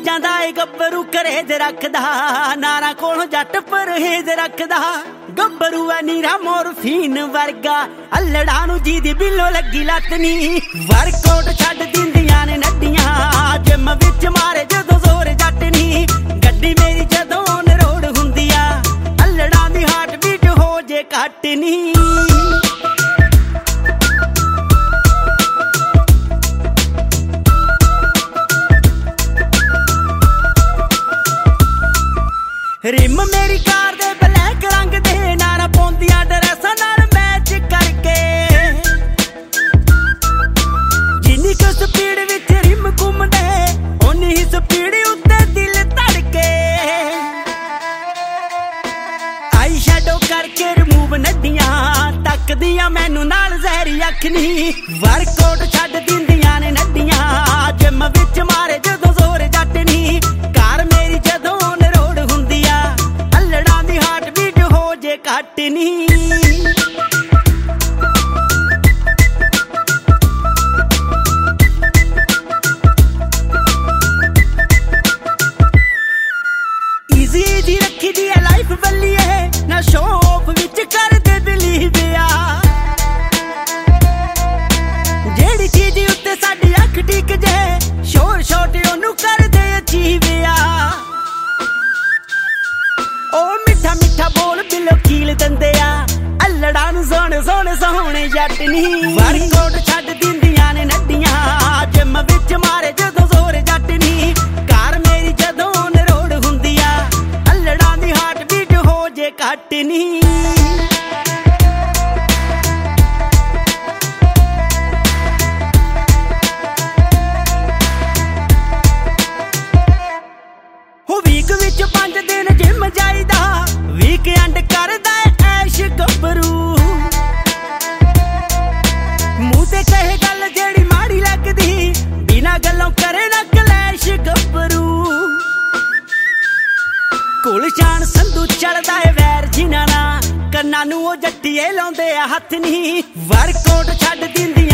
ਜਾਂਦਾ ਏ ਗੱਭਰੂ ਕਰੇਜ ਰੱਖਦਾ, ਨਾਰਾਂ ਕੋਲੋਂ ਜੱਟ ਪਰਹੇਜ ਰੱਖਦਾ। ਗੱਭਰੂ ਐ ਨੀਰਾ ਮੋਰਫੀਨ ਵਰਗਾ, ਅਲੜਾਂ ਨੂੰ ਜਿਹਦੀ ਬਿੱਲੋ ਲੱਗੀ ਲੱਤ ਨੀ। ਵਰਕਆਊਟ ਛੱਡ ਦਿੰਦੀਆਂ ਨੇ ਨੱਡੀਆਂ, ਜਿਮ ਵਿੱਚ ਮਾਰੇ ਜਦੋਂ ਜ਼ੋਰ ਜੱਟ ਨੀ। ਗੱਡੀ ਮੇਰੀ ਜਦੋਂ ਔਨ ਰੋਡ ਹੁੰਦੀ ਆ, ਅਲੜਾਂ ਦੀ ਹਾਰਟ ਬੀਟ ਹੋ ਜੇ ਘੱਟ ਨੀ। ਰਿਮ ਮੇਰੀ ਕਾਰ ਦੇ ਬਲੈਕ ਰੰਗ ਦੇ, ਨਾਰਾਂ ਪਾਉਂਦੀਆਂ ਡਰੈਸਾਂ ਨਾਲ ਮੈਚ ਕਰਕੇ। ਜਿੰਨੀ ਕੁ ਸਪੀਡ ਵਿੱਚ ਰਿਮ ਘੁੰਮਦੇ, ਓਨੀ ਹੀ ਸਪੀਡ ਉੱਤੇ ਦਿਲ ਧੜਕੇ। ਆਈ ਸ਼ੈਡੋ ਕਰਕੇ ਰਿਮੂਵ ਨੱਡੀਆਂ, ਤੱਕਦੀਆਂ ਮੈਨੂੰ ਨਾਲ ਜ਼ਹਿਰੀ ਅੱਖ ਨੀ। ਵਰਕਆਊਟ ਛੱਡ ਦਿੰਦੀਆਂ ਨੇ ਨੱਡੀਆਂ, ਜਿਮ ਵਿੱਚ ਮਾਰੇ ਜਦੋਂ ਜ਼ੋਰ ਜੱਟ ਨੀ। ਕਾਰ ਮੇਰੀ ਜਦੋਂ ਘੱਟ ਨੀ। ਈਜ਼ੀ ਰੱਖੀ ਦੀ ਐ ਲਾਈਫ ਬੱਲੀਏ, ਨਾ ਸ਼ੋਅ ਆਫ ਵਿੱਚ ਕਰਦੇ ਬਿਲੀਵ ਆ। ਜਿਹੜੀ ਚੀਜ਼ ਉੱਤੇ ਸਾਡੀ ਅੱਖ ਟਿਕ ਜੇ, ਸ਼ੋਰ ਸ਼ਾਟ ਉਹਨੂੰ ਕਰਦੇ ਅਚੀਵ ਆ। ਉਹ ਮਿੱਠਾ ਮਿੱਠਾ ਬੋਲ ਬਿਲੋ ਕੀਲ ਦਿੰਦੇ ਆ, ਅਲੜਾਂ ਨੂੰ ਸੋਹਣੇ ਸੋਹਣੇ ਸੋਹਣੇ ਜੱਟ ਨੀ। ਵਰਕਆਊਟ ਛੱਡ ਦਿੰਦੀਆਂ ਨੇ ਨੱਡੀਆਂ, ਜਿਮ ਵਿੱਚ ਮਾਰੇ ਜਦੋਂ ਜ਼ੋਰ ਜੱਟ ਨੀ। ਕਾਰ ਮੇਰੀ ਜਦੋਂ ਔਨ ਰੋਡ ਹੁੰਦੀ ਆ, ਅਲੜਾਂ ਦੀ ਹਾਰਟ ਬੀਟ ਹੋ ਜੇ ਘੱਟ ਨੀ। ਹੋ ਵੀਕ ਵਿੱਚ 5 ਦਿਨ ਜਿਮ ਜਾਈਦਾ, ਵੀਕਐਂਡ ਕਰਦਾ ਐਸ਼ ਗੱਭਰੂ। ਮੂੰਹ ਤੇ ਕਹੇ ਗੱਲ ਜਿਹੜੀ ਮਾੜੀ ਲੱਗਦੀ, ਬਿਨਾਂ ਗੱਲੋਂ ਕਰੇ ਨਾ ਕਲੈਸ਼ ਗੱਭਰੂ। ਗੁਲਸ਼ਾਨ ਸੰਧੂ ਚੜਦਾ ਏ ਵੈਰ ਜਿਨ੍ਹਾਂ ਨਾਲ, ਕੰਨਾਂ ਨੂੰ ਉਹ ਜੱਟੀਏ ਲਾਉਂਦੇ ਆ ਹੱਥ ਨੀ। ਵਰਕਆਊਟ ਛੱਡ ਦਿੰਦੀ